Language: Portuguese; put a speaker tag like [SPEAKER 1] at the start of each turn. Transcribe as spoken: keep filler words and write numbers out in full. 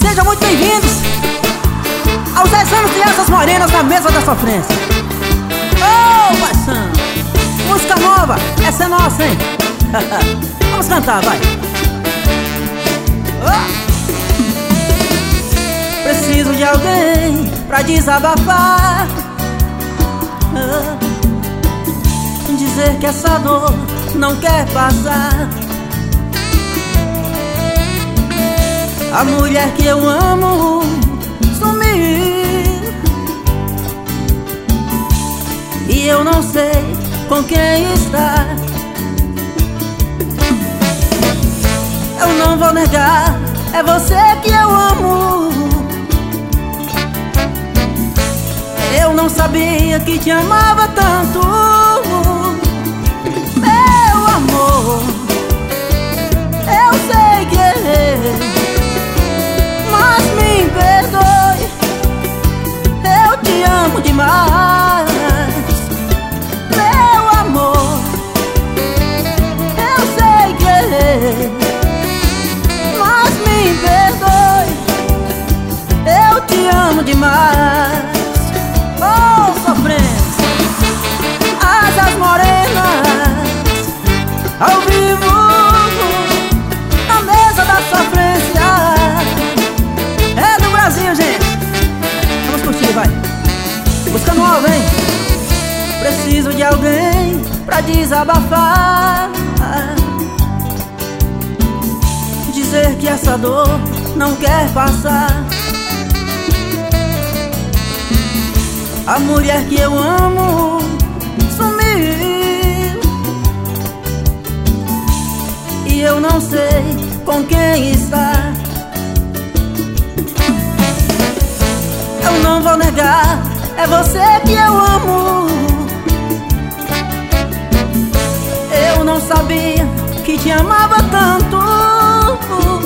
[SPEAKER 1] Sejam muito bem-vindos aos dez anos de Essas Morenas na Mesa da Sofrência. Ô, oh, paixão, música nova, essa é nossa, hein? Vamos cantar, vai. Oh. Preciso de alguém pra desabafar, oh. Dizer que essa dor não quer passar. A mulher que eu amo sumiu e eu não sei com quem está. Eu não vou negar, é você que eu amo. Eu não sabia que te amava tanto, meu amor. Eu sei que errei, mas me perdoe. Eu te amo demais, meu amor. Eu sei que errei, mas me perdoe. Eu te amo demais. Oh, sofrência, Asas Morenas, ao vivo, na Mesa da Sofrência. É do Brasil, gente. Vamos curtir, vai. Música nova, hein? Preciso de alguém pra desabafar, dizer que essa dor não quer passar. A mulher que eu amo sumiu e eu não sei com quem está. Eu não vou negar, é você que eu amo. Eu não sabia que te amava tanto,